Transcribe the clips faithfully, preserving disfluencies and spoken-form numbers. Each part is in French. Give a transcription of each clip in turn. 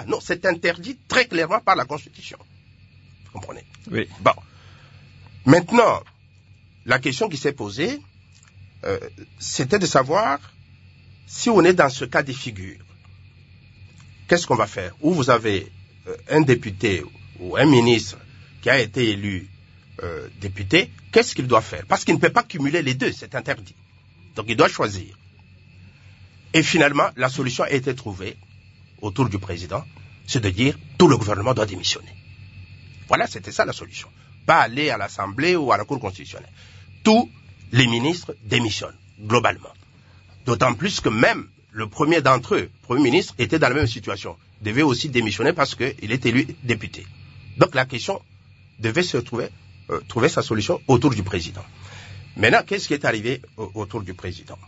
Non, c'est interdit très clairement par la Constitution. Vous comprenez? Oui. Bon. Maintenant, la question qui s'est posée, euh, c'était de savoir si on est dans ce cas de figure. Qu'est-ce qu'on va faire? Où vous avez euh, un député ou un ministre qui a été élu euh, député, qu'est-ce qu'il doit faire? Parce qu'il ne peut pas cumuler les deux, c'est interdit. Donc il doit choisir. Et finalement, la solution a été trouvée autour du président, c'est de dire tout le gouvernement doit démissionner. Voilà, c'était ça la solution. Pas aller à l'Assemblée ou à la Cour constitutionnelle. Tous les ministres démissionnent, globalement. D'autant plus que même le premier d'entre eux, le Premier ministre, était dans la même situation. Devait aussi démissionner parce qu'il est élu député. Donc la question devait se trouver, euh, trouver sa solution autour du président. Maintenant, qu'est-ce qui est arrivé au- autour du président?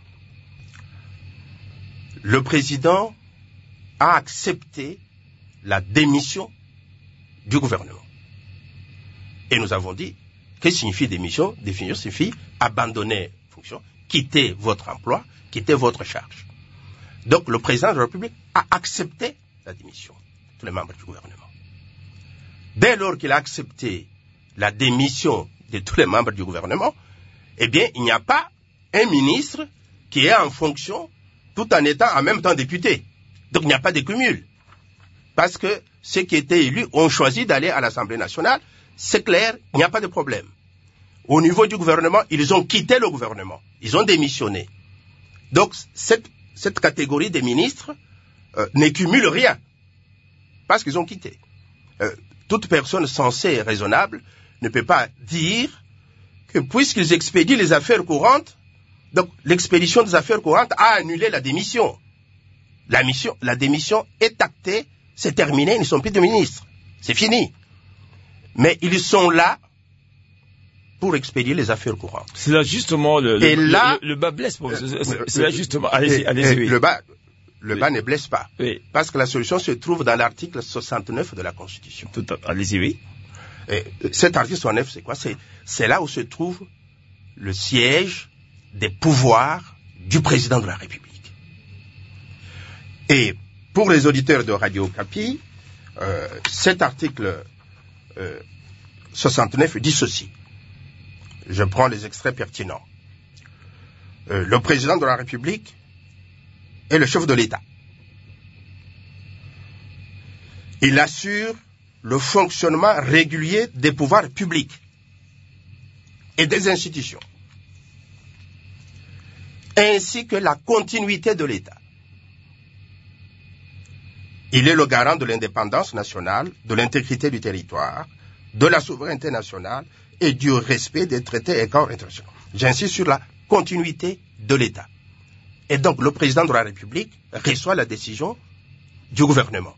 Le président a accepté la démission du gouvernement. Et nous avons dit, qu'est-ce que signifie démission? Démission signifie abandonner fonction, quitter votre emploi, quitter votre charge. Donc le président de la République a accepté la démission de tous les membres du gouvernement. Dès lors qu'il a accepté la démission de tous les membres du gouvernement, eh bien, il n'y a pas un ministre qui est en fonction tout en étant en même temps député. Donc il n'y a pas de cumul. Parce que ceux qui étaient élus ont choisi d'aller à l'Assemblée nationale. C'est clair, il n'y a pas de problème. Au niveau du gouvernement, ils ont quitté le gouvernement. Ils ont démissionné. Donc cette, cette catégorie des ministres euh, ne cumule rien. Parce qu'ils ont quitté. Euh, toute personne sensée et raisonnable ne peut pas dire que puisqu'ils expédient les affaires courantes, donc l'expédition des affaires courantes a annulé la démission. La, mission, la démission est actée, c'est terminé, ils ne sont plus de ministres. C'est fini. Mais ils sont là pour expédier les affaires courantes. C'est là justement le, et le, là, le, le bas blesse. Pour, c'est, euh, c'est là justement. Allez-y, allez-y. Oui. Le bas, le oui. bas ne blesse pas. Oui. Parce que la solution se trouve dans l'article soixante-neuf de la Constitution. Tout à, allez-y, oui. Et cet article soixante-neuf, c'est quoi? C'est, c'est là où se trouve le siège des pouvoirs du président de la République. Et pour les auditeurs de Radio Okapi, euh, cet article euh, soixante-neuf dit ceci. Je prends les extraits pertinents. Euh, le président de la République est le chef de l'État. Il assure le fonctionnement régulier des pouvoirs publics et des institutions, ainsi que la continuité de l'État. Il est le garant de l'indépendance nationale, de l'intégrité du territoire, de la souveraineté nationale et du respect des traités et accords internationaux. J'insiste sur la continuité de l'État. Et donc le président de la République reçoit la décision du gouvernement.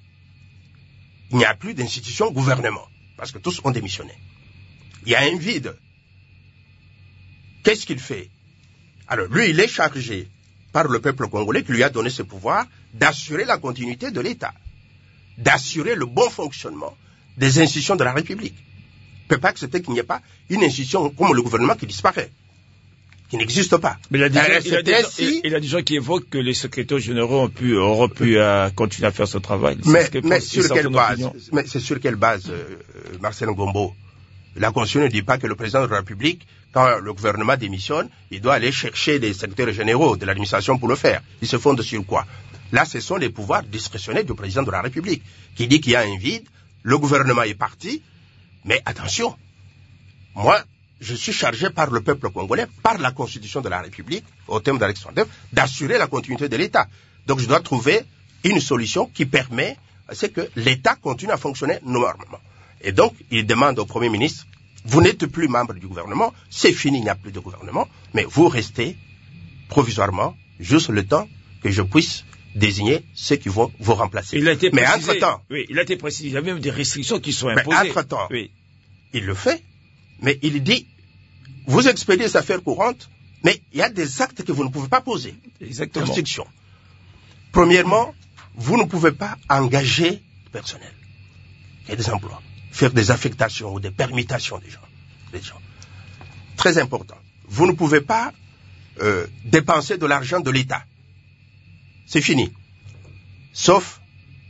Il n'y a plus d'institution gouvernement, parce que tous ont démissionné. Il y a un vide. Qu'est-ce qu'il fait? Alors lui, il est chargé par le peuple congolais qui lui a donné ce pouvoir d'assurer la continuité de l'État, d'assurer le bon fonctionnement des institutions de la République. Il ne peut pas accepter qu'il n'y ait pas une institution comme le gouvernement qui disparaît, qui n'existe pas. Mais il a, des gens, il, a des gens, ainsi, il a des gens qui évoquent que les secrétaires généraux ont pu, auront pu euh, continuer à faire ce travail. Mais, mais, sur quelle base, mais c'est sur quelle base, euh, Marcel Ngombo? La Constitution ne dit pas que le président de la République, quand le gouvernement démissionne, il doit aller chercher les secrétaires généraux de l'administration pour le faire. Ils se fondent sur quoi? Là, ce sont les pouvoirs discrétionnaires du président de la République, qui dit qu'il y a un vide, le gouvernement est parti, mais attention, moi, je suis chargé par le peuple congolais, par la Constitution de la République, au terme de l'article soixante-neuf, d'assurer la continuité de l'État. Donc je dois trouver une solution qui permet, c'est que l'État continue à fonctionner normalement. Et donc, il demande au Premier ministre, vous n'êtes plus membre du gouvernement, c'est fini, il n'y a plus de gouvernement, mais vous restez provisoirement, juste le temps que je puisse désigner ceux qui vont vous remplacer. Il a été mais précisé, entre-temps... Oui, il a été précisé, il y a même des restrictions qui sont mais imposées. entre-temps, oui. il le fait, mais il dit, vous expédiez les affaires courantes, mais il y a des actes que vous ne pouvez pas poser. Exactement. Restriction. Premièrement, vous ne pouvez pas engager du personnel. Il y a des emplois. Faire des affectations ou des permutations des gens. Des gens. Très important. Vous ne pouvez pas euh, dépenser de l'argent de l'État. C'est fini. Sauf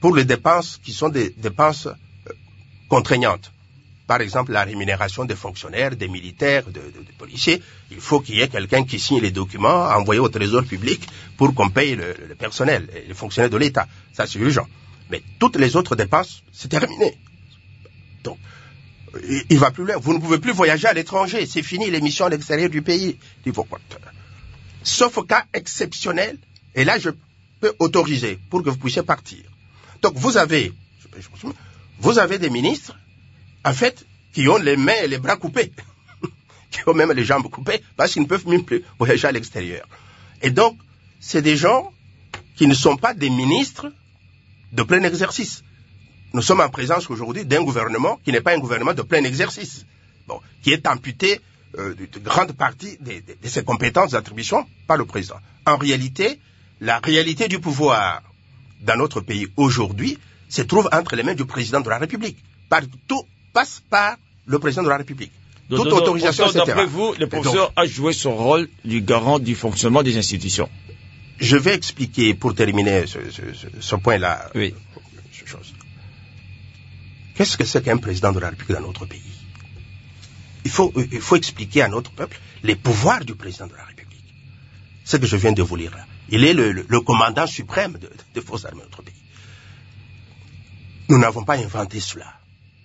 pour les dépenses qui sont des dépenses euh, contraignantes. Par exemple, la rémunération des fonctionnaires, des militaires, de, de, des policiers. Il faut qu'il y ait quelqu'un qui signe les documents envoyés au trésor public pour qu'on paye le, le personnel, les fonctionnaires de l'État. Ça, c'est urgent. Mais toutes les autres dépenses, c'est terminé. Donc, il, il va plus loin. Vous ne pouvez plus voyager à l'étranger. C'est fini les missions à l'extérieur du pays. Sauf au cas exceptionnel. Et là, je peux autoriser pour que vous puissiez partir. Donc, vous avez, vous avez des ministres, en fait, qui ont les mains et les bras coupés, qui ont même les jambes coupées, parce qu'ils ne peuvent même plus voyager à l'extérieur. Et donc, c'est des gens qui ne sont pas des ministres de plein exercice. Nous sommes en présence aujourd'hui d'un gouvernement qui n'est pas un gouvernement de plein exercice, bon, qui est amputé euh, de, de grande partie de, de, de ses compétences d'attribution par le président. En réalité, la réalité du pouvoir dans notre pays aujourd'hui se trouve entre les mains du président de la République. Tout passe par le président de la République. Donc, Toute donc, autorisation, donc, et cetera. D'après vous, le professeur donc, a joué son rôle du garant du fonctionnement des institutions. Je vais expliquer, pour terminer ce, ce, ce, ce point-là, oui. ce chose. Qu'est-ce que c'est qu'un président de la République dans notre pays? Il faut, il faut expliquer à notre peuple les pouvoirs du président de la République. C'est ce que je viens de vous lire là. Il est le, le, le commandant suprême de, des forces armées de notre pays. Nous n'avons pas inventé cela.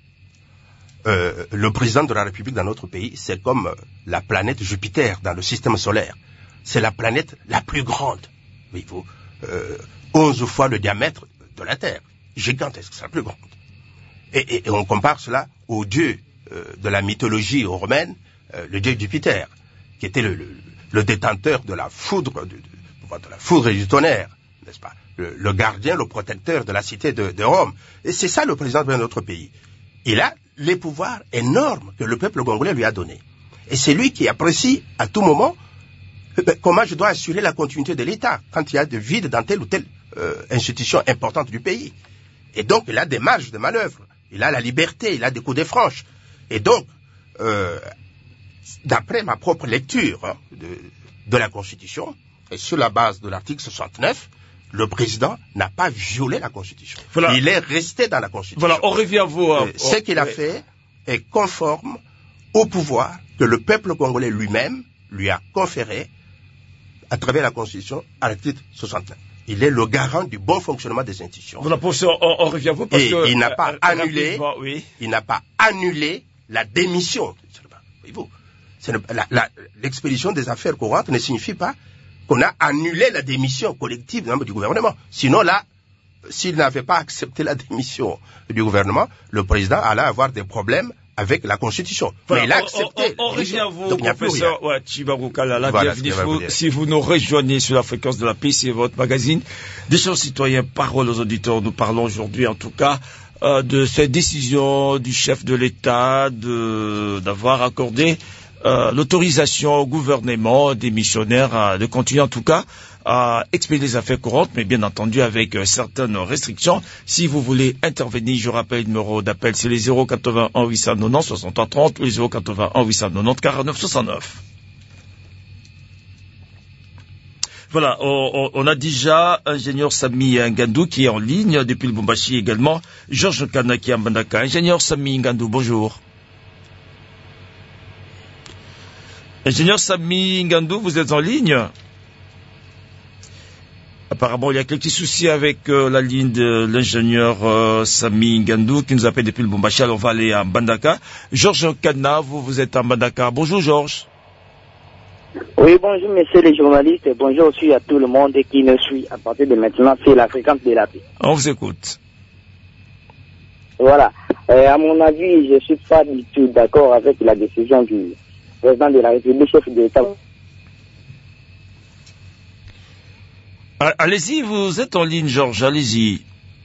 Euh, le président de la République dans notre pays, c'est comme euh, la planète Jupiter dans le système solaire. C'est la planète la plus grande. Il faut euh, onze fois le diamètre de la Terre. Gigantesque, c'est la plus grande. Et, et, et on compare cela au dieu euh, de la mythologie romaine, euh, le dieu Jupiter, qui était le, le, le détenteur de la foudre, de, de, de la foudre et du tonnerre, n'est-ce pas? Le, le gardien, le protecteur de la cité de, de Rome. Et c'est ça le président de notre pays. Il a les pouvoirs énormes que le peuple congolais lui a donnés. Et c'est lui qui apprécie à tout moment euh, comment je dois assurer la continuité de l'État quand il y a de vide dans telle ou telle euh, institution importante du pays. Et donc, il a des marges de manœuvre. Il a la liberté, il a des coups de franche. Et donc, euh, d'après ma propre lecture hein, de, de la Constitution, et sur la base de l'article soixante-neuf, le président n'a pas violé la Constitution. Voilà. Il est resté dans la Constitution. Voilà, on revient à vous. Hein, Ce qu'il a oui. fait est conforme au pouvoir que le peuple congolais lui-même lui a conféré à travers la Constitution à l'article soixante-neuf. Il est le garant du bon fonctionnement des institutions. Voilà, professeur, on, on revient à vous parce Et que... il n'a pas euh, annulé, oui. il n'a pas annulé la démission. Voyez-vous, l'expédition des affaires courantes ne signifie pas qu'on a annulé la démission collective du gouvernement. Sinon, là, s'il n'avait pas accepté la démission du gouvernement, le président allait avoir des problèmes avec la Constitution. Voilà, mais il a accepté. On, on, on revient à vous, donc, professeur ouais, Chibarou Kalala, voilà, bienvenue. Vous, si vous nous rejoignez sur la fréquence de la paix, c'est votre magazine des chers citoyens, parole aux auditeurs. Nous parlons aujourd'hui, en tout cas, euh, de cette décision du chef de l'État de d'avoir accordé Euh, l'autorisation au gouvernement des missionnaires euh, de continuer en tout cas à expédier les affaires courantes, mais bien entendu avec euh, certaines restrictions. Si vous voulez intervenir, je rappelle le numéro d'appel, c'est les zéro quatre-vingt-un huit cent quatre-vingt-dix soixante-trois trente ou les zéro quatre-vingt-un huit cent quatre-vingt-dix quarante-neuf soixante-neuf. Voilà, on, on a déjà ingénieur Sami Ngandou qui est en ligne depuis le Lubumbashi également, Georges Kana qui est à Mbandaka. Ingénieur Sami Ngandou, bonjour. Ingénieur Sami Ngandou, vous êtes en ligne? Apparemment, il y a quelques soucis avec euh, la ligne de l'ingénieur euh, Sami Ngandou qui nous appelle depuis le Lubumbashi. Alors, on va aller à Mbandaka. Georges Kana, vous, vous êtes à Mbandaka. Bonjour, Georges. Oui, bonjour, messieurs les journalistes. Et bonjour aussi à tout le monde qui nous suit à partir de maintenant sur la fréquence de la paix. On vous écoute. Voilà. Euh, à mon avis, je ne suis pas du tout d'accord avec la décision du président de la République, chef de l'État. Allez-y, vous êtes en ligne, Georges, allez-y.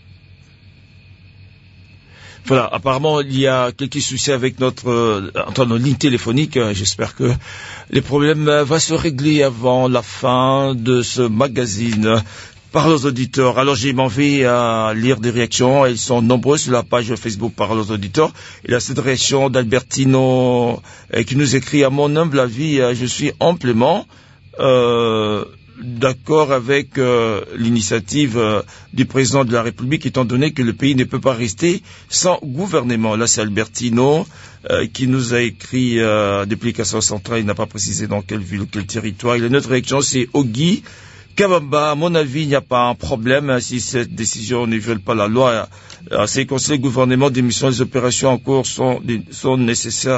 Voilà, apparemment, il y a quelques soucis avec notre, euh, entre nos lignes téléphoniques. J'espère que les problèmes euh, vont se régler avant la fin de ce magazine. Parole aux auditeurs. Alors, j'ai m'en vais à lire des réactions. Elles sont nombreuses sur la page Facebook Parole aux auditeurs. Il y a cette réaction d'Albertino euh, qui nous écrit: à mon humble avis, euh, je suis amplement euh, d'accord avec euh, l'initiative euh, du président de la République, étant donné que le pays ne peut pas rester sans gouvernement. Là, c'est Albertino euh, qui nous a écrit euh, depuis Cassava Central, il n'a pas précisé dans quelle ville ou quel territoire. Et la notre réaction, c'est Ogi Kabamba. À mon avis, il n'y a pas un problème si cette décision ne viole pas la loi. Euh, c'est conseil le gouvernement d'émission, les opérations en cours sont, sont nécessaires.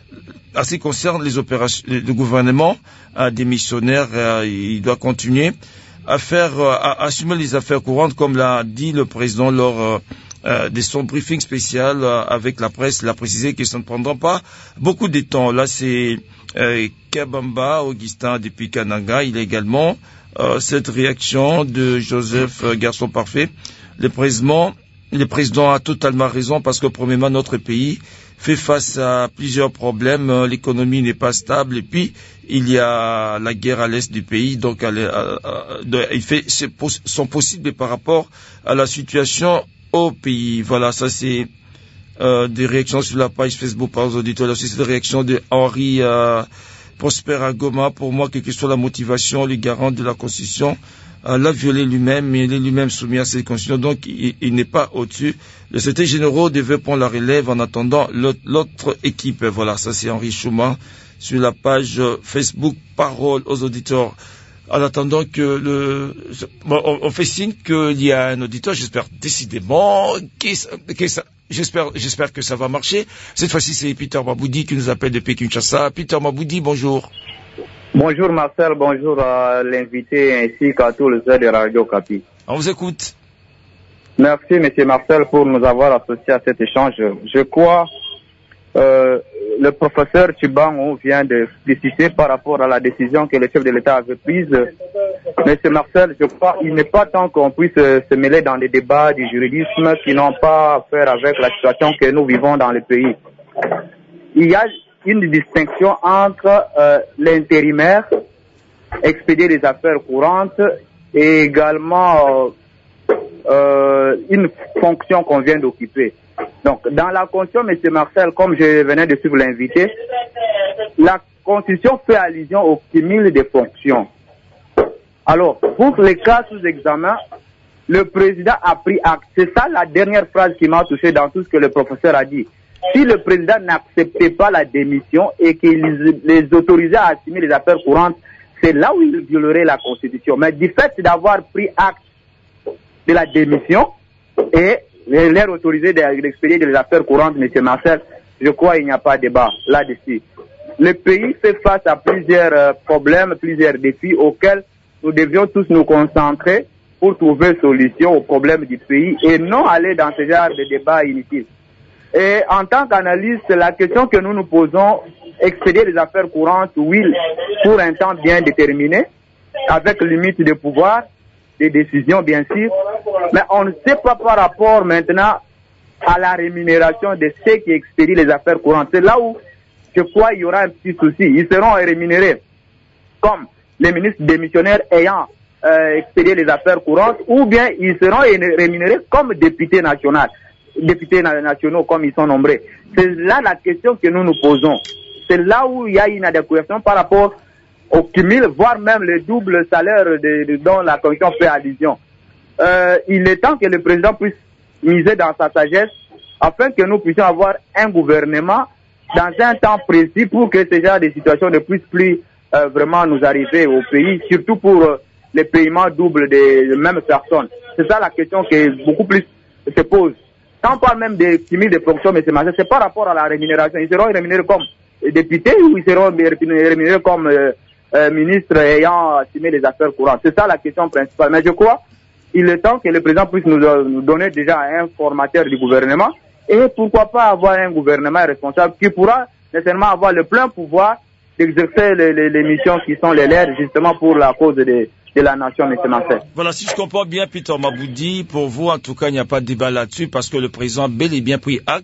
En ce qui concerne les opérations, le gouvernement euh, démissionnaire, euh, il doit continuer à faire, euh, à assumer les affaires courantes, comme l'a dit le président lors euh, euh, de son briefing spécial euh, avec la presse. Il a précisé que ça ne prendra pas beaucoup de temps. Là, c'est euh, Kabamba, Augustin depuis Kananga. Il a également euh, cette réaction de Joseph euh, Garçon Parfait. Le président, le président a totalement raison parce que premièrement, notre pays fait face à plusieurs problèmes. L'économie n'est pas stable et puis il y a la guerre à l'est du pays. Donc, elle, euh, euh, il fait son possible par rapport à la situation au pays. Voilà, ça c'est euh, des réactions sur la page Facebook par les auditeurs. Là, c'est des réactions de Henri euh, Prosper Agoma. Pour moi, quelle que soit la motivation, les garants de la Constitution Euh, l'a violé lui-même, mais il est lui-même soumis à cette constitution, donc il, il n'est pas au-dessus. Le secrétaire général devait prendre la relève en attendant l'autre équipe. Voilà, ça c'est Henri Schumann sur la page Facebook Parole aux auditeurs. En attendant que le... Bon, on, on fait signe qu'il y a un auditeur, j'espère décidément, qui, qui, j'espère, j'espère que ça va marcher. Cette fois-ci, c'est Peter Maboudi qui nous appelle depuis Kinshasa. Peter Maboudi, bonjour. Bonjour Marcel, bonjour à l'invité ainsi qu'à tous les heures de Radio Capi. On vous écoute. Merci Monsieur Marcel pour nous avoir associés à cet échange. Je crois euh, le professeur Chibango vient de préciser par rapport à la décision que le chef de l'État avait prise. Monsieur Marcel, je crois qu'il n'est pas temps qu'on puisse se mêler dans les débats du juridisme qui n'ont pas à faire avec la situation que nous vivons dans le pays. Il y a une distinction entre euh, l'intérimaire, expédier des affaires courantes, et également euh, euh, une fonction qu'on vient d'occuper. Donc, dans la Constitution, M. Marcel, comme je venais de suivre l'invité, la Constitution fait allusion au cumul des fonctions. Alors, pour les cas sous examen, le président a pris acte. C'est ça la dernière phrase qui m'a touché dans tout ce que le professeur a dit. Si le président n'acceptait pas la démission et qu'il les autorisait à assumer les affaires courantes, c'est là où il violerait la Constitution. Mais du fait d'avoir pris acte de la démission et les autoriser d'expédier des affaires courantes, M. Marcel, je crois qu'il n'y a pas de débat là-dessus. Le pays fait face à plusieurs euh, problèmes, plusieurs défis auxquels nous devions tous nous concentrer pour trouver solution aux problèmes du pays et non aller dans ce genre de débat inutile. Et en tant qu'analyste, la question que nous nous posons, expédier les affaires courantes, oui, pour un temps bien déterminé, avec limite de pouvoir, des décisions bien sûr, mais on ne sait pas par rapport maintenant à la rémunération de ceux qui expédient les affaires courantes. C'est là où je crois qu'il y aura un petit souci. Ils seront rémunérés comme les ministres démissionnaires ayant euh, expédié les affaires courantes, ou bien ils seront rémunérés comme députés nationaux. députés nationaux comme ils sont nombreux. C'est là la question que nous nous posons. C'est là où il y a une adéquation par rapport au cumul, voire même le double salaire de, de, dont la commission fait allusion. Euh, il est temps que le président puisse miser dans sa sagesse afin que nous puissions avoir un gouvernement dans un temps précis pour que ce genre de situation ne puisse plus euh, vraiment nous arriver au pays, surtout pour euh, les paiements doubles des de mêmes personnes. C'est ça la question que beaucoup plus se pose. Quand on parle même des cumul de fonctions, M. Marcel, c'est par rapport à la rémunération. Ils seront rémunérés comme députés ou ils seront rémunérés comme euh, euh, ministres ayant assumé les affaires courantes. C'est ça la question principale. Mais je crois qu'il est temps que le président puisse nous, nous donner déjà un formateur du gouvernement et pourquoi pas avoir un gouvernement responsable qui pourra nécessairement avoir le plein pouvoir d'exercer les, les, les missions qui sont les leurs justement pour la cause de, de la nation, M. Marcel. Voilà, si je comprends bien, Peter Maboudi, pour vous, en tout cas, il n'y a pas de débat là-dessus parce que le président a bel et bien pris acte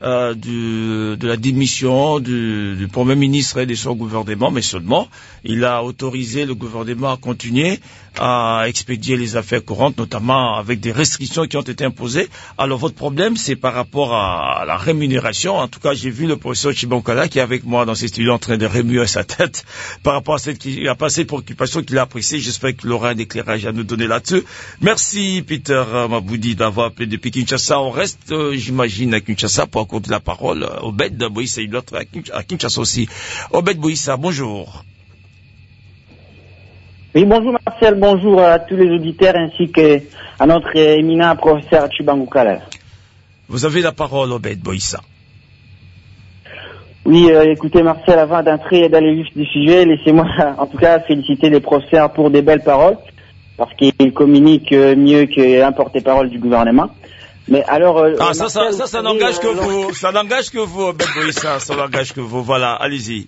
euh, du, de la démission du, du Premier ministre et de son gouvernement, mais seulement il a autorisé le gouvernement à continuer à expédier les affaires courantes, notamment avec des restrictions qui ont été imposées. Alors votre problème, c'est par rapport à la rémunération. En tout cas, j'ai vu le professeur Chibonkala qui est avec moi dans ces studios en train de remuer sa tête par rapport à cette, qui a passé préoccupation qu'il a appréciée. J'espère qu'il aura un éclairage à nous donner là-dessus. Merci Peter Maboudi d'avoir appelé depuis Kinshasa. On reste, euh, j'imagine, à Kinshasa pour accorder la parole. Obed Boïssa, il est à Kinshasa aussi. Obed Boïssa, bonjour. Oui, bonjour Marcel, bonjour à tous les auditeurs ainsi qu'à notre éminent professeur Chibangoukala. Vous avez la parole, Obed Boïssa. Oui, euh, écoutez Marcel, avant d'entrer dans les vifs du sujet, laissez-moi en tout cas féliciter les professeurs pour des belles paroles, parce qu'ils communiquent mieux qu'un porte-parole du gouvernement. Mais alors, euh, ah, ça, Marcel, ça, ça, ça n'engage que euh, vous, ça n'engage que vous, Obed Boïssa, ça n'engage que vous. Voilà, allez-y.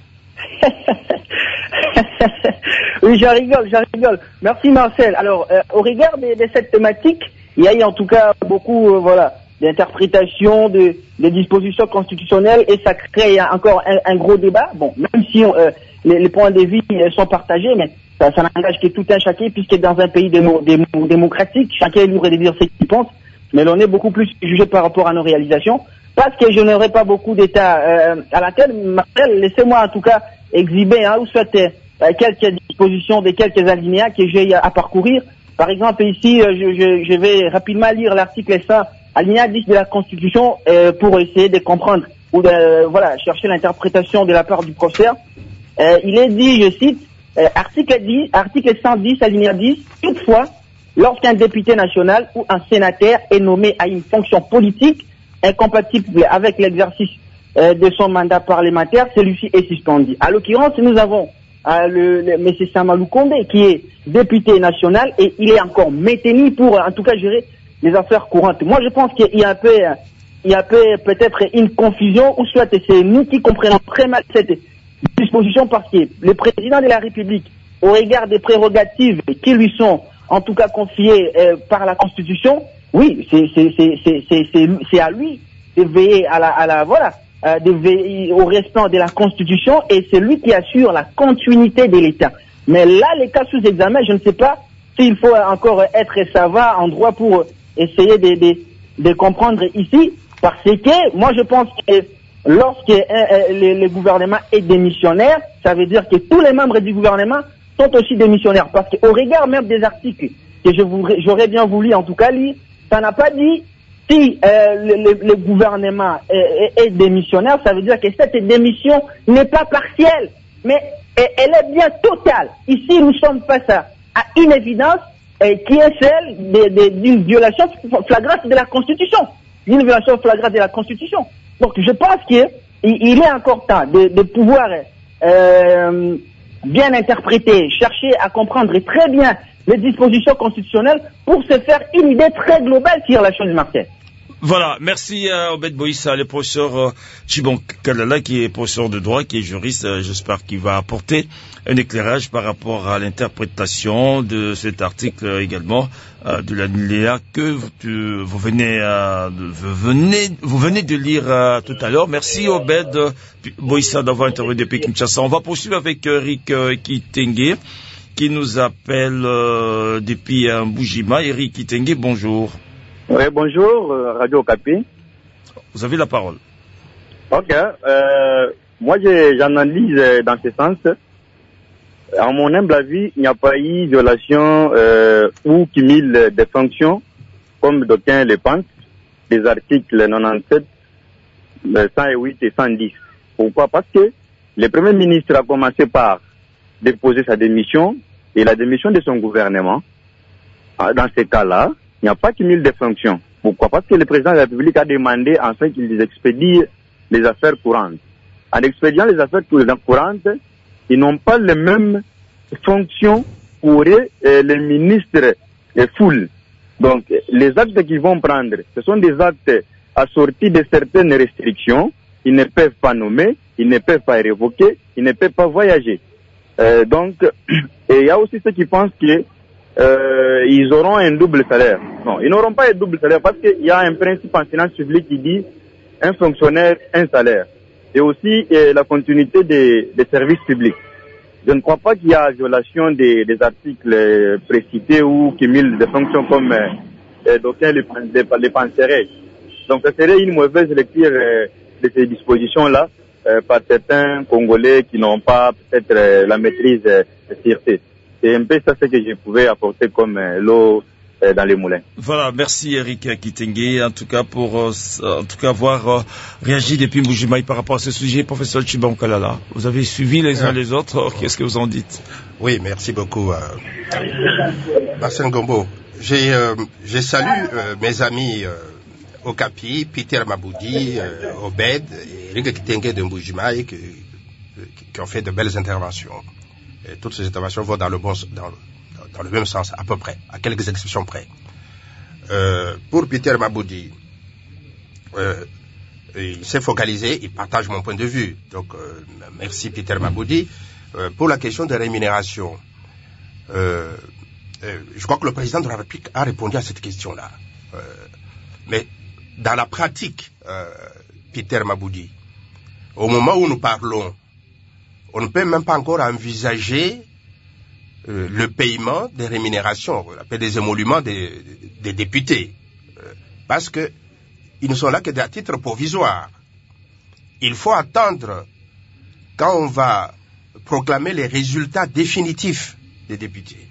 Oui, j'en rigole, j'en rigole. Merci Marcel. Alors, euh, au regard de, de cette thématique, il y a eu en tout cas beaucoup, euh, voilà, d'interprétations, de, de dispositions constitutionnelles, et ça crée encore un, un gros débat. Bon, même si euh, les, les points de vue sont partagés, mais ça, ça n'engage que tout un chacun, puisque dans un pays démo, démo, démocratique, chacun est libre de dire ce qu'il pense, mais l'on est beaucoup plus jugé par rapport à nos réalisations. Parce que je n'aurai pas beaucoup d'États euh, à la tête, Marcel, laissez-moi en tout cas exhiber, hein, ou soit euh, quelques dispositions de quelques alinéas que j'ai à parcourir. Par exemple, ici, euh, je, je, je vais rapidement lire l'article cent, alinéa dix de la Constitution, euh, pour essayer de comprendre ou de euh, voilà chercher l'interprétation de la part du professeur. Euh, il est dit, je cite, euh, article dix, article cent dix, alinéa dix, toutefois, lorsqu'un député national ou un sénateur est nommé à une fonction politique incompatible avec l'exercice euh, de son mandat parlementaire, celui-ci est suspendu. À l'occurrence, nous avons euh, le, le M. Samalou Kondé qui est député national et il est encore maintenu pour, en tout cas, gérer les affaires courantes. Moi, je pense qu'il y a un peu, il y a un peu peut-être une confusion, ou soit c'est nous qui comprenons très mal cette disposition, parce que le président de la République, au regard des prérogatives qui lui sont en tout cas confiées euh, par la Constitution, oui, c'est c'est c'est c'est c'est c'est c'est à lui de veiller à la à la voilà euh, de veiller au respect de la Constitution, et c'est lui qui assure la continuité de l'État. Mais là, les cas sous examen, je ne sais pas s'il faut encore être savant en droit pour essayer de de de comprendre ici, parce que moi je pense que lorsque euh, le, le gouvernement est démissionnaire, ça veut dire que tous les membres du gouvernement sont aussi démissionnaires, parce qu'au regard même des articles que je voudrais, j'aurais bien voulu en tout cas lire, ça n'a pas dit si euh, le, le, le gouvernement est, est, est démissionnaire, ça veut dire que cette démission n'est pas partielle, mais elle est bien totale. Ici, nous sommes face à, à une évidence euh, qui est celle d'une violation flagrante de la Constitution. Une violation flagrante de la Constitution. Donc, je pense qu'il il est encore temps de, de pouvoir euh, bien interpréter, chercher à comprendre très bien les dispositions constitutionnelles pour se faire une idée très globale sur la chose, Marcel. Voilà, merci à Obed Boïssa, le professeur euh, Chibon Kalala, qui est professeur de droit, qui est juriste. Euh, j'espère qu'il va apporter un éclairage par rapport à l'interprétation de cet article euh, également, euh, de l'alinéa que vous, tu, vous, venez, euh, de, vous, venez, vous venez de lire euh, tout à l'heure. Merci Obed Boïssa d'avoir intervenu depuis Kinshasa. On va poursuivre avec Eric euh, Kitenge, qui nous appelle euh, depuis un Boujima. Eric Kitenge, bonjour. Oui, bonjour, euh, Radio Okapi. Vous avez la parole. Ok, euh, moi j'analyse dans ce sens. À mon humble avis, il n'y a pas eu violation euh, ou cumul des fonctions, comme d'aucuns le pensent, des articles quatre-vingt-dix-sept, cent huit et cent dix. Pourquoi? Parce que le Premier ministre a commencé par déposer sa démission et la démission de son gouvernement. Dans ces cas-là, il n'y a pas cumul de fonctions. Pourquoi? Parce que le président de la République a demandé en fait qu'ils expédient les affaires courantes. En expédiant les affaires courantes, ils n'ont pas les mêmes fonctions pour euh, les ministres euh, full. Donc, les actes qu'ils vont prendre, ce sont des actes assortis de certaines restrictions. Ils ne peuvent pas nommer, ils ne peuvent pas révoquer, ils ne peuvent pas voyager. Euh, donc, et il y a aussi ceux qui pensent que Euh, ils auront un double salaire. Non, ils n'auront pas un double salaire parce qu'il y a un principe en finance publique qui dit un fonctionnaire, un salaire. Et aussi euh, la continuité des, des services publics. Je ne crois pas qu'il y a violation des, des articles précités ou cumul de fonctions comme euh, d'aucuns les, les, les penseraient. Donc, ce serait une mauvaise lecture euh, de ces dispositions-là euh, par certains Congolais qui n'ont pas peut-être euh, la maîtrise euh, de sûreté. C'est un peu ça ce que je pouvais apporter comme euh, l'eau euh, dans les moulins. Voilà, merci Eric Kitenge, en tout cas pour euh, en tout cas avoir euh, réagi depuis Mbujimaï par rapport à ce sujet. Professeur Tchiba Kalala, vous avez suivi les uns les autres, qu'est-ce que vous en dites? Oui, merci beaucoup. Euh, Marcel Gombo, j'ai euh, j'ai salué euh, mes amis euh, Okapi, Peter Maboudi, euh, Obed et Eric Kitenge de Mbujimaï qui, qui ont fait de belles interventions. Et toutes ces interventions vont dans le bon dans, dans le même sens à peu près, à quelques exceptions près. Euh, pour Peter Maboudi, euh, il s'est focalisé, il partage mon point de vue. Donc euh, merci Peter Maboudi. Euh, pour la question de rémunération, euh, euh, je crois que le président de la République a répondu à cette question-là. Euh, mais dans la pratique, euh, Peter Maboudi, au moment où nous parlons, on ne peut même pas encore envisager euh, le paiement des rémunérations, on appelle des émoluments des, des députés, euh, parce que ils ne sont là que à titre provisoire. Il faut attendre quand on va proclamer les résultats définitifs des députés,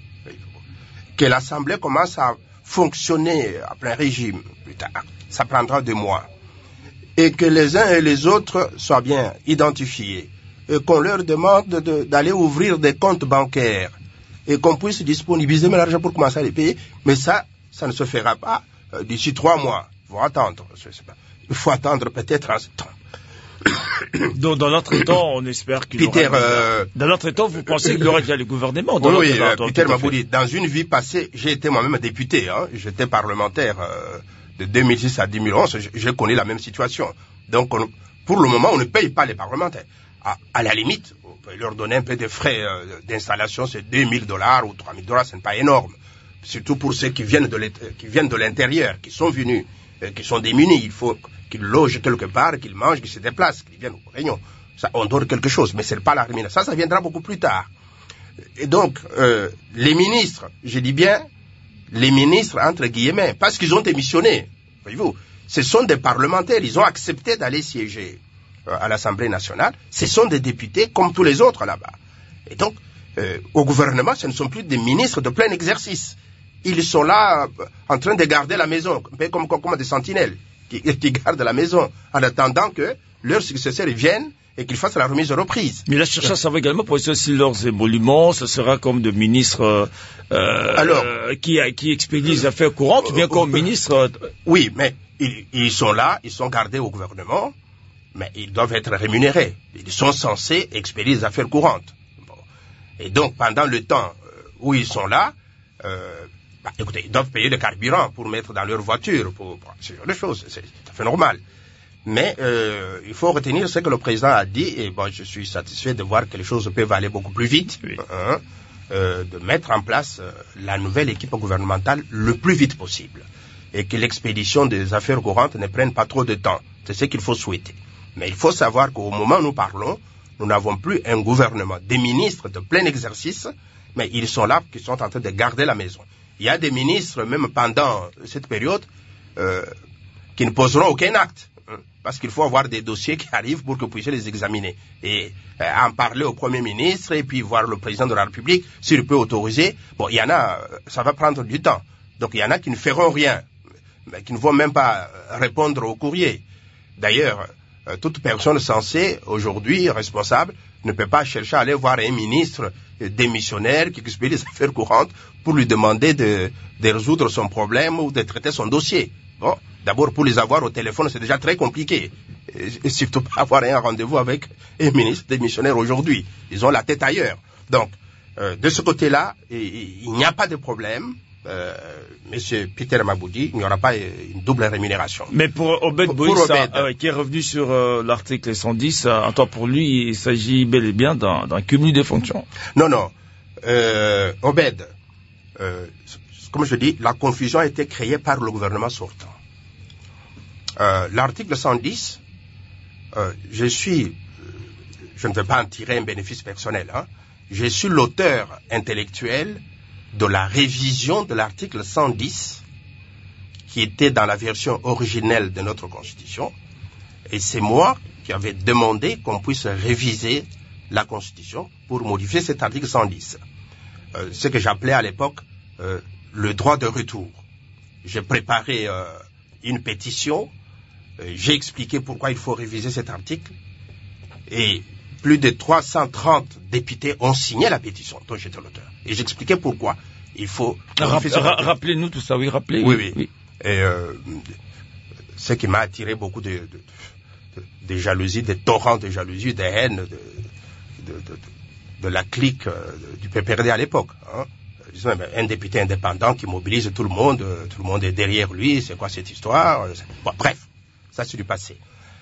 que l'Assemblée commence à fonctionner à plein régime plus tard. Ça prendra deux mois. Et que les uns et les autres soient bien identifiés. Et qu'on leur demande de, d'aller ouvrir des comptes bancaires. Et qu'on puisse disponibiliser l'argent pour commencer à les payer. Mais ça, ça ne se fera pas euh, d'ici trois mois. Il faut attendre. Je sais pas. Il faut attendre peut-être en septembre. Donc, dans notre temps, on espère qu'il Peter, aura... euh... Dans notre temps, vous pensez qu'il y aura déjà le gouvernement? Dans oui, oui euh, Peter Maboudi, dans une vie passée, j'ai été moi-même député. Hein, j'étais parlementaire euh, de deux mille six à deux mille onze. J'ai connu la même situation. Donc, on, pour le moment, on ne paye pas les parlementaires. À, à la limite, on peut leur donner un peu de frais euh, d'installation, c'est deux mille dollars ou trois mille dollars, ce n'est pas énorme. Surtout pour ceux qui viennent de qui viennent de l'intérieur, qui sont venus, euh, qui sont démunis. Il faut qu'ils logent quelque part, qu'ils mangent, qu'ils se déplacent, qu'ils viennent aux réunions. Ça, on donne quelque chose, mais ce n'est pas la rémunération. Ça, ça viendra beaucoup plus tard. Et donc, euh, les ministres, je dis bien, les ministres, entre guillemets, parce qu'ils ont démissionné, voyez-vous, ce sont des parlementaires, ils ont accepté d'aller siéger euh, à l'Assemblée nationale, ce sont des députés comme tous les autres là-bas. Et donc, euh, au gouvernement, ce ne sont plus des ministres de plein exercice. Ils sont là euh, en train de garder la maison, un peu comme, comme, comme des sentinelles. Qui, qui gardent la maison en attendant que leurs successeurs viennent et qu'ils fassent la remise de reprise. Mais là, je cherche à savoir également pour si leurs émoluments, ce sera comme de ministres euh, Alors, euh, qui, qui expédient les affaires courantes, ou bien comme ministres... Euh, oui, mais ils, ils sont là, ils sont gardés au gouvernement, mais ils doivent être rémunérés. Ils sont censés expédier les affaires courantes. Bon. Et donc, pendant le temps où ils sont là, euh, bah, écoutez, ils doivent payer le carburant pour mettre dans leur voiture, pour, pour ce genre de choses, c'est tout à fait normal. Mais euh, il faut retenir ce que le président a dit, et bon, je suis satisfait de voir que les choses peuvent aller beaucoup plus vite, oui. hein, euh, de mettre en place euh, la nouvelle équipe gouvernementale le plus vite possible, et que l'expédition des affaires courantes ne prenne pas trop de temps. C'est ce qu'il faut souhaiter. Mais il faut savoir qu'au moment où nous parlons, nous n'avons plus un gouvernement, des ministres de plein exercice, mais ils sont là, qui sont en train de garder la maison. Il y a des ministres, même pendant cette période, euh, qui ne poseront aucun acte, hein, parce qu'il faut avoir des dossiers qui arrivent pour que vous puissiez les examiner. Et euh, en parler au Premier ministre, et puis voir le Président de la République, s'il peut autoriser. Bon, il y en a, ça va prendre du temps. Donc il y en a qui ne feront rien, mais qui ne vont même pas répondre au courrier. D'ailleurs, euh, toute personne censée, aujourd'hui, responsable, ne peut pas chercher à aller voir un ministre démissionnaire qui expédie les affaires courantes pour lui demander de, de résoudre son problème ou de traiter son dossier. Bon, d'abord, pour les avoir au téléphone, c'est déjà très compliqué. Et, et surtout pas avoir un rendez-vous avec un ministre démissionnaire aujourd'hui. Ils ont la tête ailleurs. Donc, euh, de ce côté-là, il, il n'y a pas de problème. Euh, Monsieur Peter Maboudi, il n'y aura pas une double rémunération. Mais pour Obed Boïssa, euh, qui est revenu sur euh, l'article cent dix, euh, en temps pour lui, il s'agit bel et bien d'un, d'un cumul de fonctions. Non, non. Euh, Obed, euh, comme je dis, la confusion a été créée par le gouvernement sortant. Euh, l'article cent dix euh, je suis, je ne veux pas en tirer un bénéfice personnel, hein, je suis l'auteur intellectuel de la révision de l'article cent dix, qui était dans la version originelle de notre Constitution, et c'est moi qui avais demandé qu'on puisse réviser la Constitution pour modifier cet article cent dix. Euh, ce que j'appelais à l'époque euh, le droit de retour. J'ai préparé euh, une pétition, euh, j'ai expliqué pourquoi il faut réviser cet article, et plus de trois cent trente députés ont signé la pétition dont j'étais l'auteur. Et j'expliquais pourquoi il faut... Rapp ra rappelez-nous tout ça, oui, rappelez. Oui, oui. oui. Et euh, ce qui m'a attiré beaucoup de, de, de, de jalousie, des torrents de jalousie, de haine, de, de, de, de la clique euh, du P P R D à l'époque. Hein. Un député indépendant qui mobilise tout le monde, tout le monde est derrière lui, c'est quoi cette histoire? Bon, bref, ça c'est du passé.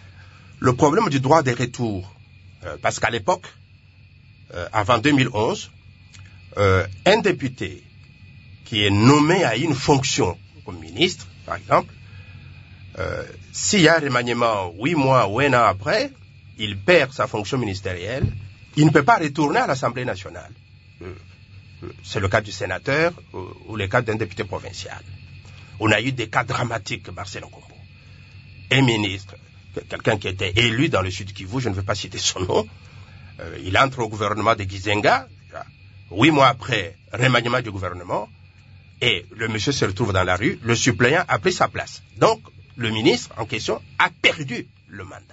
Le problème du droit des retours, euh, parce qu'à l'époque, euh, avant deux mille onze, euh, un député qui est nommé à une fonction comme ministre, par exemple, euh, s'il y a un remaniement huit mois ou un an après, il perd sa fonction ministérielle, il ne peut pas retourner à l'Assemblée nationale. Euh, c'est le cas du sénateur ou, ou le cas d'un député provincial. On a eu des cas dramatiques, Marcel Nkombo. Un ministre, quelqu'un qui était élu dans le Sud Kivu, je ne veux pas citer son nom, euh, il entre au gouvernement de Gizenga, huit mois après, remaniement du gouvernement, et le monsieur se retrouve dans la rue, le suppléant a pris sa place. Donc, le ministre en question a perdu le mandat.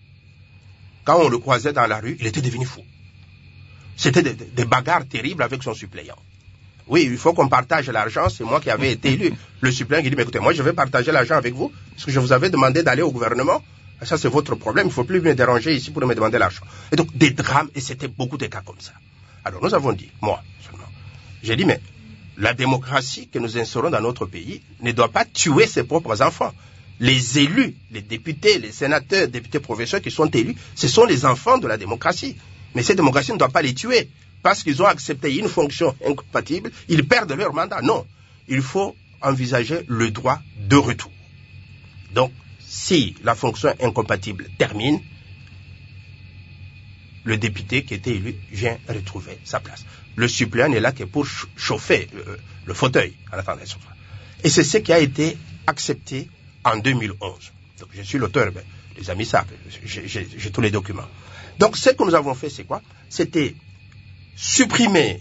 Quand on le croisait dans la rue, il était devenu fou. C'était des, des bagarres terribles avec son suppléant. Oui, il faut qu'on partage l'argent, c'est moi qui avais été élu. Le suppléant qui dit, mais écoutez, moi je vais partager l'argent avec vous, parce que je vous avais demandé d'aller au gouvernement. Ça c'est votre problème, il ne faut plus me déranger ici pour me demander l'argent. Et donc des drames, et c'était beaucoup de cas comme ça. Alors nous avons dit, moi seulement, j'ai dit, mais la démocratie que nous instaurons dans notre pays ne doit pas tuer ses propres enfants. Les élus, les députés, les sénateurs, députés professeurs qui sont élus, ce sont les enfants de la démocratie. Mais cette démocratie ne doit pas les tuer parce qu'ils ont accepté une fonction incompatible, ils perdent leur mandat. Non, il faut envisager le droit de retour. Donc, si la fonction incompatible termine, le député qui était élu vient retrouver sa place. Le suppléant n'est là que pour chauffer euh, le fauteuil en attendant. Et c'est ce qui a été accepté en deux mille onze. Donc, je suis l'auteur, ben, les amis savent, j'ai tous les documents. Donc, ce que nous avons fait, c'est quoi? C'était supprimer,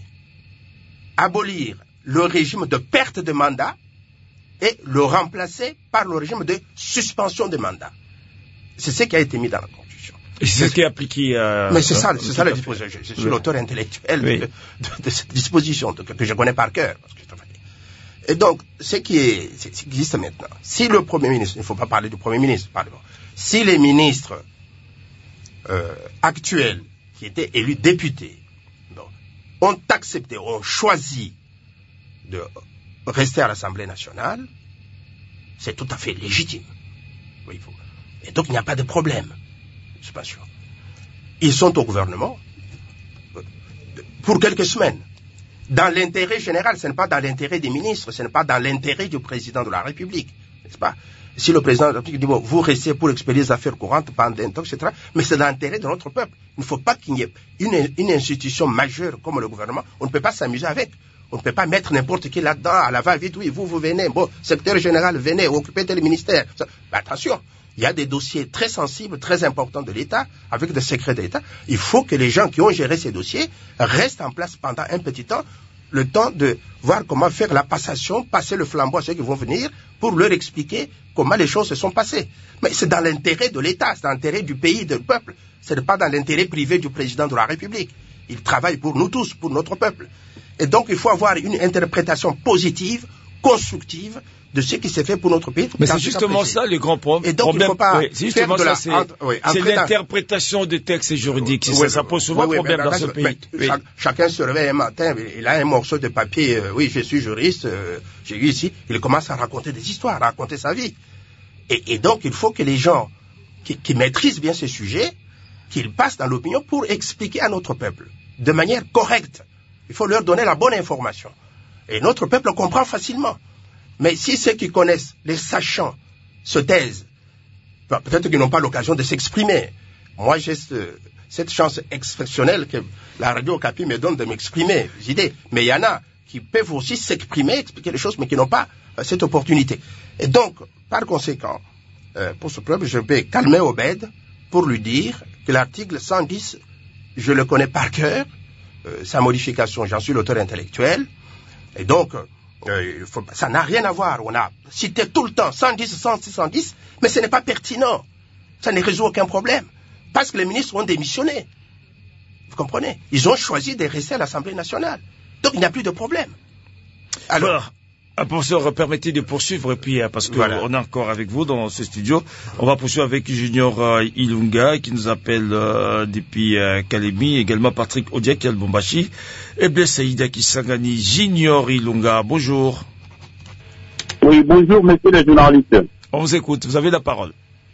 abolir le régime de perte de mandat et le remplacer par le régime de suspension de mandat. C'est ce qui a été mis dans la Constitution. Et c'est ce qui est appliqué à... Mais c'est ça, c'est ça la disposition. Je, je suis oui. l'auteur intellectuel oui. de, de, de cette disposition que, que je connais par cœur. Parce que je et donc, ce qui, est, ce qui existe maintenant, si le Premier ministre, il ne faut pas parler du Premier ministre, pardon, si les ministres euh, actuels qui étaient élus députés bon, ont accepté, ont choisi de rester à l'Assemblée nationale, c'est tout à fait légitime. Oui, faut. Et donc, il n'y a pas de problème. Je ne suis pas sûr. Ils sont au gouvernement pour quelques semaines. Dans l'intérêt général, ce n'est pas dans l'intérêt des ministres, ce n'est pas dans l'intérêt du président de la République, n'est-ce pas? Si le président de la République dit, bon, vous restez pour expédier les affaires courantes pendant un temps, et cetera, mais c'est dans l'intérêt de notre peuple. Il ne faut pas qu'il y ait une, une institution majeure comme le gouvernement, on ne peut pas s'amuser avec. On ne peut pas mettre n'importe qui là-dedans, à la va-vite, oui, vous, vous venez, bon, secrétaire général, venez, occupez tel ministère. Ben, attention, il y a des dossiers très sensibles, très importants de l'État, avec des secrets d'État. Il faut que les gens qui ont géré ces dossiers restent en place pendant un petit temps, le temps de voir comment faire la passation, passer le flambeau à ceux qui vont venir, pour leur expliquer comment les choses se sont passées. Mais c'est dans l'intérêt de l'État, c'est dans l'intérêt du pays, du peuple. Ce n'est pas dans l'intérêt privé du président de la République. Il travaille pour nous tous, pour notre peuple. Et donc, il faut avoir une interprétation positive, constructive, de ce qui s'est fait pour notre pays. Mais c'est justement ça, le grand problème. Et donc, il ne faut pas... Oui, c'est justement ça, c'est oui, l'interprétation des textes juridiques. Oui, ça, ça pose souvent oui, problème dans ce pays. Oui. Chaque, chacun se réveille un matin, il a un morceau de papier, euh, oui, je suis juriste, euh, j'ai eu ici, il commence à raconter des histoires, à raconter sa vie. Et, et donc, il faut que les gens qui, qui maîtrisent bien ces sujets, qu'ils passent dans l'opinion pour expliquer à notre peuple, de manière correcte. Il faut leur donner la bonne information. Et notre peuple comprend facilement. Mais si ceux qui connaissent, les sachants, se taisent, peut-être qu'ils n'ont pas l'occasion de s'exprimer, moi j'ai ce, cette chance exceptionnelle que la radio Okapi me donne de m'exprimer, des idées. Mais il y en a qui peuvent aussi s'exprimer, expliquer les choses, mais qui n'ont pas euh, cette opportunité. Et donc, par conséquent, euh, pour ce problème, je vais calmer Obed pour lui dire que l'article cent dix, je le connais par cœur, euh, sa modification, j'en suis l'auteur intellectuel, et donc, euh, faut, ça n'a rien à voir. On a cité tout le temps cent dix, cent dix, cent dix, mais ce n'est pas pertinent. Ça ne résout aucun problème. Parce que les ministres ont démissionné. Vous comprenez? Ils ont choisi de rester à l'Assemblée nationale. Donc, il n'y a plus de problème. Alors, voilà. Ah, professeur, permettez de poursuivre, et puis, parce qu'on voilà. est encore avec vous dans ce studio, on va poursuivre avec Junior euh, Ilunga, qui nous appelle euh, depuis euh, Kalemi, également Patrick Odia, qui est à Lubumbashi, et Blaise Saïda Kisangani. Junior Ilunga, bonjour. Oui, bonjour, monsieur le journaliste. On vous écoute, vous avez la parole.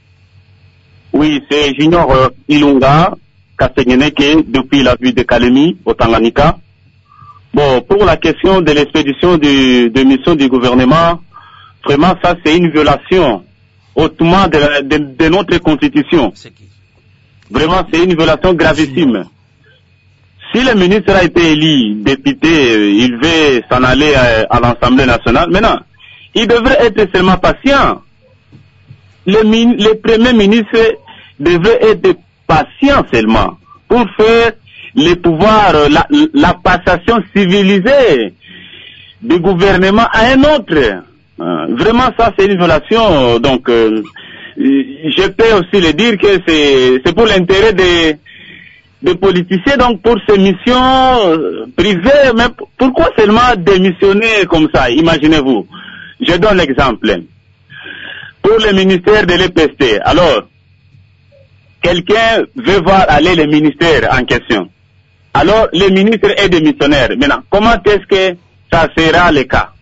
Oui, c'est Junior euh, Ilunga, Kasengeneke, depuis la ville de Kalemi, au Tanganyika. Bon, pour la question de l'expédition de, de mission du gouvernement, vraiment ça c'est une violation hautement de, la, de, de notre constitution. Vraiment c'est une violation gravissime. Si le ministre a été élu député, il veut s'en aller à, à l'Assemblée nationale. Maintenant, il devrait être seulement patient. Le, le premier ministre devrait être patient seulement pour faire les pouvoirs, la, la passation civilisée du gouvernement à un autre. Euh, vraiment, ça, c'est une violation. Donc, euh, je peux aussi le dire que c'est pour l'intérêt des, des politiciens, donc pour ces missions euh, privées. Mais pourquoi seulement démissionner comme ça? Imaginez-vous. Je donne l'exemple. Pour le ministère de l'E P S T, alors, quelqu'un veut voir aller le ministère en question. Alors, le ministre est démissionnaire. Maintenant, comment est-ce que ça sera le cas?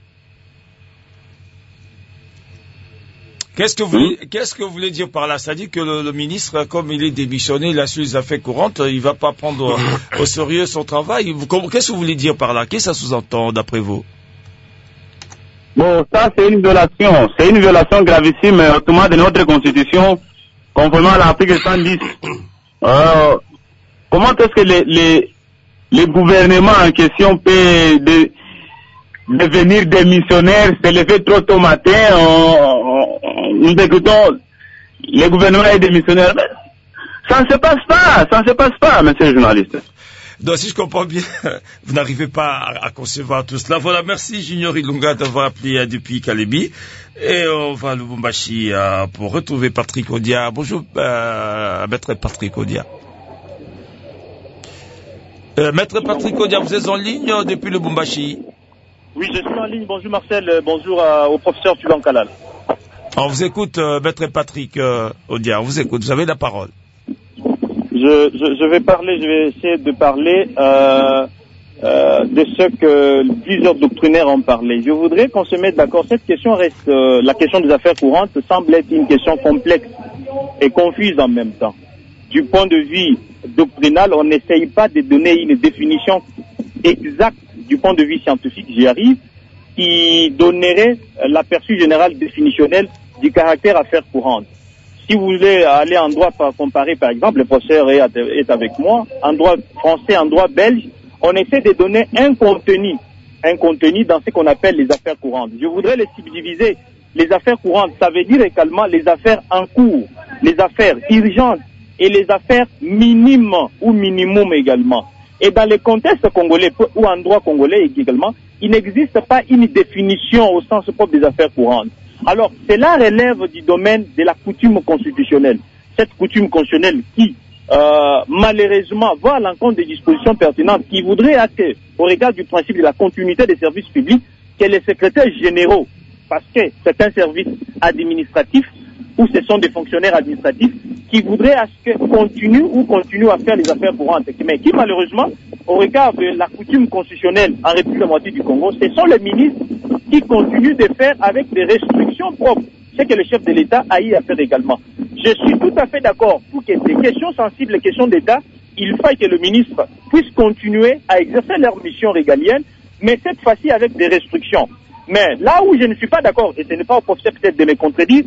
Qu'est-ce que vous, hmm? qu'est-ce que vous voulez dire par là? C'est-à-dire que le, le ministre, comme il est démissionné, il a su les affaires courantes, il va pas prendre au, au sérieux son travail. Qu'est-ce que vous voulez dire par là? Qu'est-ce que ça sous-entend, d'après vous? Bon, ça, c'est une violation. C'est une violation gravissime, autrement, de notre constitution, conformément à l'article cent dix. Euh, comment est-ce que les, les, les gouvernements en question peut de, devenir démissionnaire, se lever trop tôt matin, nous écoutons, le gouvernement est démissionnaire. Mais ça ne se passe pas, ça ne se passe pas, monsieur le journaliste. Donc, si je comprends bien, vous n'arrivez pas à, à concevoir tout cela. Voilà, merci Junior Ilunga d'avoir appelé depuis Kalemi. Et on va à Lubumbashi euh, pour retrouver Patrick Odia. Bonjour, euh, maître Patrick Odia. Euh, maître Patrick Odia, vous êtes en ligne euh, depuis Lubumbashi? Oui, je suis en ligne. Bonjour Marcel, bonjour euh, au professeur Tuban Kalal. On vous écoute, euh, maître Patrick euh, Odia, on vous écoute, vous avez la parole. Je, je, je vais parler, je vais essayer de parler euh, euh, de ce que plusieurs doctrinaires ont parlé. Je voudrais qu'on se mette d'accord. Cette question reste, euh, la question des affaires courantes semble être une question complexe et confuse en même temps. Du point de vue doctrinal, on n'essaye pas de donner une définition exacte du point de vue scientifique, j'y arrive, qui donnerait l'aperçu général définitionnel du caractère affaires courantes. Si vous voulez aller en droit comparé, par exemple, le professeur est avec moi, en droit français, en droit belge, on essaie de donner un contenu, un contenu dans ce qu'on appelle les affaires courantes. Je voudrais les subdiviser. Les affaires courantes, ça veut dire également les affaires en cours, les affaires urgentes et les affaires minimes ou minimum également. Et dans le contexte congolais ou en droit congolais également, il n'existe pas une définition au sens propre des affaires courantes. Alors, cela relève du domaine de la coutume constitutionnelle. Cette coutume constitutionnelle qui, euh, malheureusement, va à l'encontre des dispositions pertinentes qui voudraient que, au regard du principe de la continuité des services publics, que les secrétaires généraux, parce que c'est un service administratif, ou ce sont des fonctionnaires administratifs, qui voudraient à ce que continuent ou continuent à faire les affaires courantes, mais qui, malheureusement, au regard de la coutume constitutionnelle en République démocratique du Congo, ce sont les ministres qui continuent de faire avec des restrictions propres, ce que le chef de l'État a eu à faire également. Je suis tout à fait d'accord pour que ces questions sensibles, les questions d'État, il faille que le ministre puisse continuer à exercer leur mission régalienne, mais cette fois-ci avec des restrictions. Mais là où je ne suis pas d'accord, et ce n'est pas au professeur peut-être de me contredire,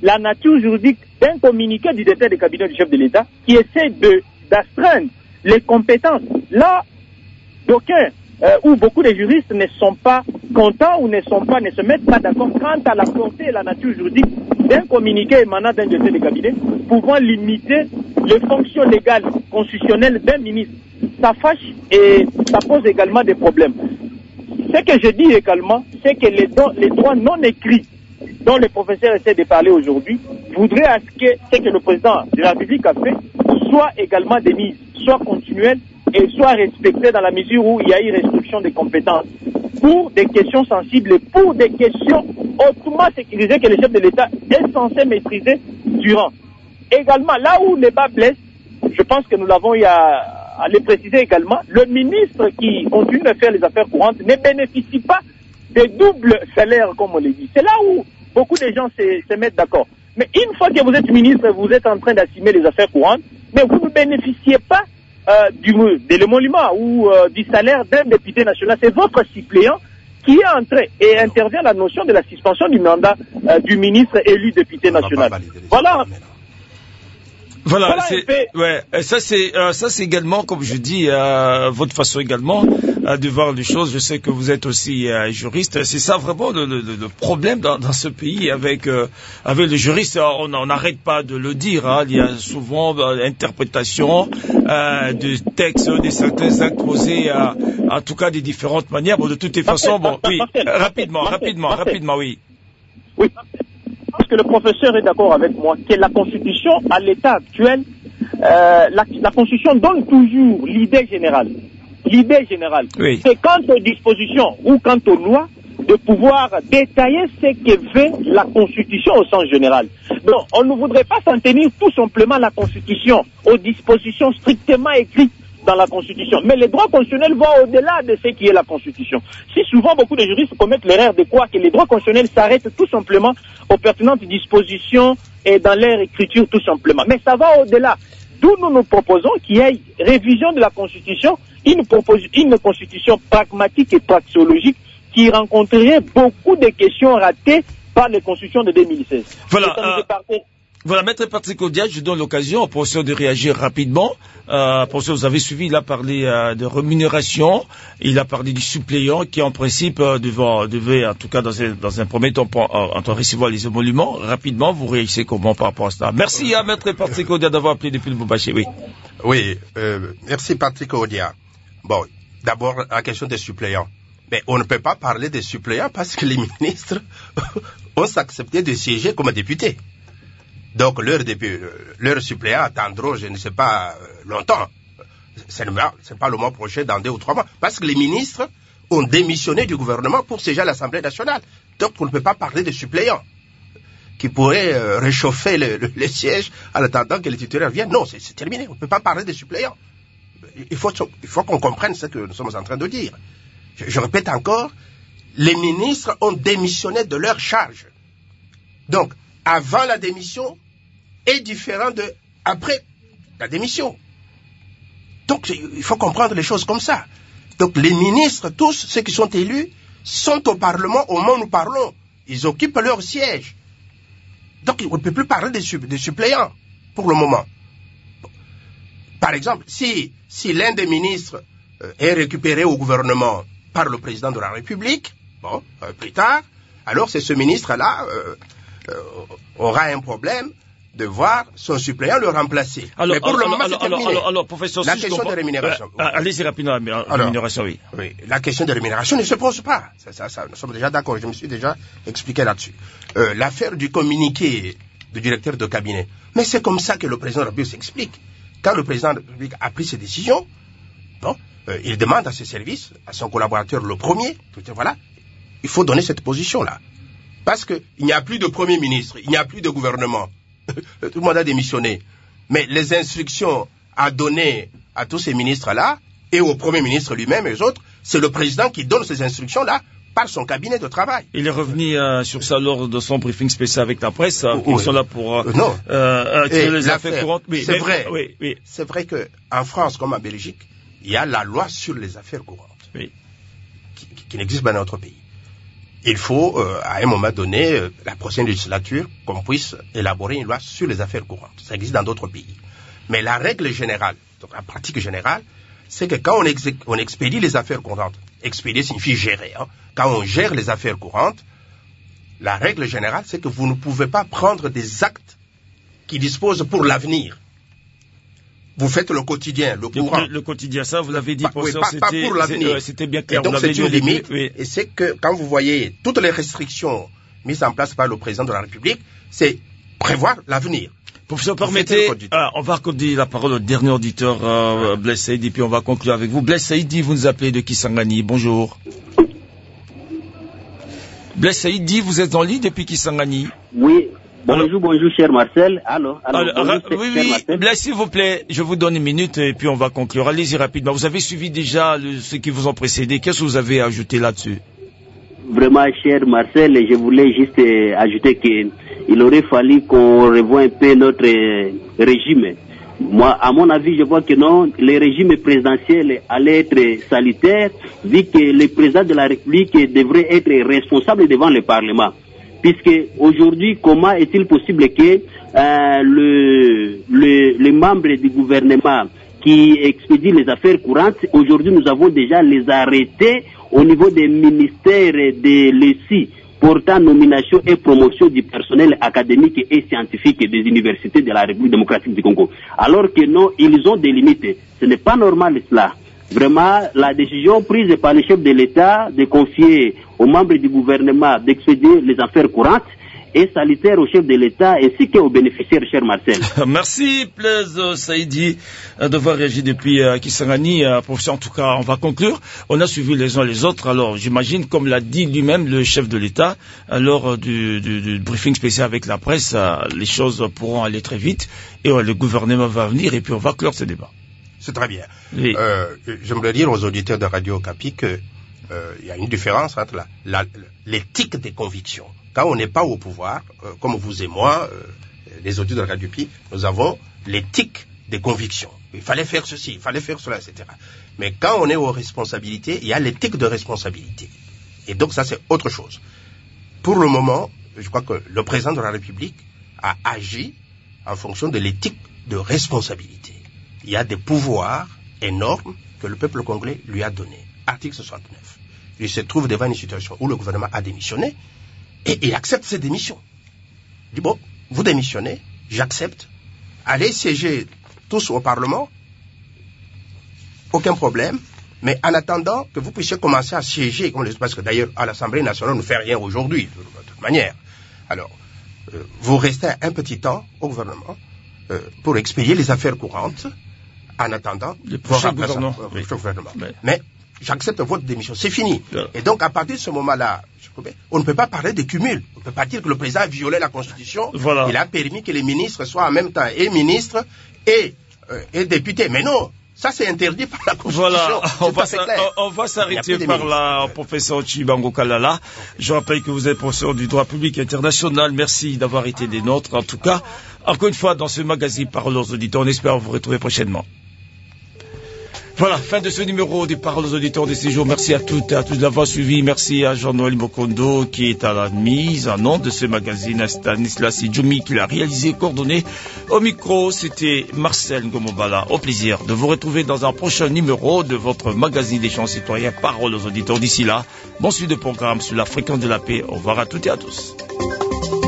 la nature juridique d'un communiqué du directeur de cabinet du chef de l'État qui essaie de d'astreindre les compétences. Là, d'aucuns euh, où beaucoup de juristes ne sont pas contents ou ne sont pas, ne se mettent pas d'accord quant à la portée et la nature juridique d'un communiqué émanant d'un directeur de cabinet pouvant limiter les fonctions légales constitutionnelles d'un ministre. Ça fâche et ça pose également des problèmes. Ce que je dis également, c'est que les, do- les droits non écrits dont le professeur essaie de parler aujourd'hui voudraient à ce que ce que le président de la République a fait soit également démis, soit continuel et soit respecté dans la mesure où il y a eu restriction des compétences pour des questions sensibles et pour des questions hautement sécurisées que le chef de l'État est censé maîtriser durant. Également, là où les bas blessent, je pense que nous l'avons eu à à le préciser également, le ministre qui continue de faire les affaires courantes ne bénéficie pas de double salaire, comme on le dit. C'est là où beaucoup de gens se, se mettent d'accord. Mais une fois que vous êtes ministre, vous êtes en train d'assumer les affaires courantes, mais vous ne bénéficiez pas euh, du, de l'émolument ou euh, du salaire d'un député national. C'est votre suppléant qui est entré et intervient la notion de la suspension du mandat euh, du ministre élu député national. Voilà. Voilà, Voilà c'est, ouais, et ça c'est, euh, ça c'est également, comme je dis, euh, votre façon également euh, de voir les choses. Je sais que vous êtes aussi euh, juriste. C'est ça vraiment le, le, le problème dans, dans ce pays avec euh, avec les juristes. On n'arrête pas de le dire. Hein. Il y a souvent euh, l'interprétation euh, de textes, de certains actes posés, à, en tout cas de différentes manières. Bon, de toutes les façons, bon, oui, rapidement, rapidement, rapidement, oui. Oui. Parce que le professeur est d'accord avec moi que la Constitution, à l'état actuel, euh, la, la Constitution donne toujours l'idée générale. L'idée générale, oui. C'est quant aux dispositions ou quant aux lois de pouvoir détailler ce que veut la Constitution au sens général. Donc, on ne voudrait pas s'en tenir tout simplement à la Constitution, aux dispositions strictement écrites dans la Constitution. Mais les droits constitutionnels vont au-delà de ce qui est la Constitution. Si souvent beaucoup de juristes commettent l'erreur de croire que les droits constitutionnels s'arrêtent tout simplement aux pertinentes dispositions et dans leur écriture tout simplement. Mais ça va au-delà. D'où nous nous proposons qu'il y ait révision de la Constitution, une, propos- une Constitution pragmatique et praxéologique qui rencontrerait beaucoup de questions ratées par les constitutions de deux mille seize. Voilà. Voilà, Maître Patrick Odia, je donne l'occasion au professeur de réagir rapidement. Euh, professeur, vous avez suivi, il a parlé euh, de rémunération, il a parlé du suppléant qui en principe euh, devait, devait, en tout cas dans un, dans un premier temps, en train de recevoir les émoluments. Rapidement, vous réagissez comment par rapport à cela? Merci à Maître Patrick Odia d'avoir appelé depuis le Boubaché, oui. Oui, euh, merci Patrick Odia. Bon, d'abord, la question des suppléants. Mais on ne peut pas parler des suppléants parce que les ministres ont accepté de siéger comme députés. Donc, leur, début, leur suppléant attendront, je ne sais pas, longtemps. Ce n'est pas le mois prochain, dans deux ou trois mois. Parce que les ministres ont démissionné du gouvernement pour siéger à l'Assemblée nationale. Donc, on ne peut pas parler de suppléants qui pourraient euh, réchauffer le, le, le siège en attendant que les titulaires viennent. Non, c'est, c'est terminé. On ne peut pas parler de suppléants. Il faut, il faut qu'on comprenne ce que nous sommes en train de dire. Je, je répète encore, les ministres ont démissionné de leur charge. Donc, avant la démission est différent de après la démission. Donc, il faut comprendre les choses comme ça. Donc, les ministres, tous ceux qui sont élus, sont au Parlement au moment où nous parlons. Ils occupent leur siège. Donc, on ne peut plus parler des, supp- des suppléants pour le moment. Par exemple, si, si l'un des ministres euh, est récupéré au gouvernement par le président de la République, bon, euh, plus tard, alors c'est ce ministre-là euh, euh, aura un problème de voir son suppléant le remplacer. Alors, mais pour alors, le moment, alors, c'est terminé. Alors, alors, alors, professeur, la si question de rémunération. Euh, allez-y rapidement, la alors, rémunération, oui. Oui, la question de rémunération ne se pose pas. Ça, ça, ça, nous sommes déjà d'accord, je me suis déjà expliqué là-dessus. Euh, l'affaire du communiqué du directeur de cabinet. Mais c'est comme ça que le président de la République s'explique. Quand le président de la République a pris ses décisions, bon, euh, il demande à ses services, à son collaborateur le premier, voilà, il faut donner cette position-là. Parce qu'il n'y a plus de premier ministre, il n'y a plus de gouvernement. Tout le monde a démissionné. Mais les instructions à donner à tous ces ministres-là, et au premier ministre lui-même et aux autres, c'est le président qui donne ces instructions-là par son cabinet de travail. Il est revenu euh, sur ça lors de son briefing spécial avec la presse. Euh, oui. Ils sont là pour euh, non. euh, tirer les affaires courantes. Oui, c'est mais, vrai. Oui, oui. C'est vrai que en France comme en Belgique, il y a la loi sur les affaires courantes, oui. qui, qui, qui n'existe pas dans notre pays. il faut, euh, à un moment donné, euh, la prochaine législature, qu'on puisse élaborer une loi sur les affaires courantes. Ça existe dans d'autres pays. Mais la règle générale, donc la pratique générale, c'est que quand on, exé- on expédie les affaires courantes, expédier signifie gérer, hein, quand on gère les affaires courantes, la règle générale, c'est que vous ne pouvez pas prendre des actes qui disposent pour l'avenir. Vous faites le quotidien, le courant. Le, le quotidien, ça, vous l'avez dit, pas, oui, pas, pas pour l'avenir. C'était bien clair. Et donc, c'est une limite. Oui. Et c'est que, quand vous voyez toutes les restrictions mises en place par le président de la République, c'est prévoir l'avenir. Professeur, permettez, ah, on va accorder la parole au dernier auditeur, euh, Blaise Saïdi, et puis on va conclure avec vous. Blaise Saïdi, vous nous appelez de Kisangani. Bonjour. Blaise Saïdi, vous êtes en ligne depuis Kisangani. Oui. Bonjour, alors, bonjour, cher Marcel. Allô, allô, alors, bonjour, oui, oui, Marcel. Blaise, s'il vous plaît, je vous donne une minute et puis on va conclure. Allez-y rapidement. Vous avez suivi déjà le, ceux qui vous ont précédé. Qu'est-ce que vous avez ajouté là-dessus? Vraiment, cher Marcel, je voulais juste euh, ajouter qu'il aurait fallu qu'on revoie un peu notre euh, régime. Moi, à mon avis, je vois que non, le régime présidentiel allait être salutaire, vu que le président de la République devrait être responsable devant le Parlement. Puisque aujourd'hui, comment est-il possible que euh, le, le, les membres du gouvernement qui expédient les affaires courantes, aujourd'hui nous avons déjà les arrêtés au niveau des ministères de l'E S I portant nomination et promotion du personnel académique et scientifique des universités de la République démocratique du Congo. Alors que non, ils ont des limites. Ce n'est pas normal cela. Vraiment, la décision prise par le chef de l'État de confier aux membres du gouvernement d'expédier les affaires courantes est salutaire au chef de l'État ainsi qu'aux bénéficiaires, cher Marcel. Merci, Blaise Saïdi, d'avoir réagi depuis euh, Kisangani. Euh, professeur, en tout cas, on va conclure. On a suivi les uns les autres. Alors, j'imagine, comme l'a dit lui-même le chef de l'État, lors du, du, du briefing spécial avec la presse, euh, les choses pourront aller très vite et euh, le gouvernement va venir et puis on va clore ce débat. C'est très bien. Oui. Euh, j'aimerais dire aux auditeurs de Radio Okapi que euh, il y a une différence entre la, la, l'éthique des convictions. Quand on n'est pas au pouvoir, euh, comme vous et moi, euh, les auditeurs de Radio Okapi, nous avons l'éthique des convictions. Il fallait faire ceci, il fallait faire cela, et cetera. Mais quand on est aux responsabilités, il y a l'éthique de responsabilité. Et donc ça, c'est autre chose. Pour le moment, je crois que le président de la République a agi en fonction de l'éthique de responsabilité. Il y a des pouvoirs énormes que le peuple congolais lui a donnés. Article soixante-neuf. Il se trouve devant une situation où le gouvernement a démissionné et il accepte ses démissions. Il dit, bon, vous démissionnez, j'accepte. Allez siéger tous au Parlement, aucun problème. Mais en attendant que vous puissiez commencer à siéger, parce que d'ailleurs à l'Assemblée nationale on ne fait rien aujourd'hui, de toute manière. Alors, euh, vous restez un petit temps au gouvernement euh, pour expédier les affaires courantes, en attendant le prochain gouvernement. Euh, oui. gouvernement. Oui. Mais j'accepte votre démission, c'est fini. Oui. Et donc à partir de ce moment-là, on ne peut pas parler de cumul. On ne peut pas dire que le président a violé la Constitution. Voilà. Il a permis que les ministres soient en même temps et ministres et, euh, et députés. Mais non, ça c'est interdit par la Constitution. Voilà, on va, on, on va s'arrêter par là, professeur Chibango Kalala. Je rappelle que vous êtes professeur du droit public international. Merci d'avoir été des nôtres. En tout cas, encore une fois, dans ce magazine Parole aux auditeurs, on espère vous retrouver prochainement. Voilà, fin de ce numéro des Paroles aux auditeurs de ce jour. Merci à toutes et à tous d'avoir suivi. Merci à Jean-Noël Mokondo qui est à la mise en nom de ce magazine, à Stanislas Idjoumi qui l'a réalisé et coordonné. Au micro, c'était Marcel Ngomobala. Au plaisir de vous retrouver dans un prochain numéro de votre magazine des champs citoyens Paroles aux auditeurs. D'ici là, bon suite de programme sur la fréquence de la paix. Au revoir à toutes et à tous.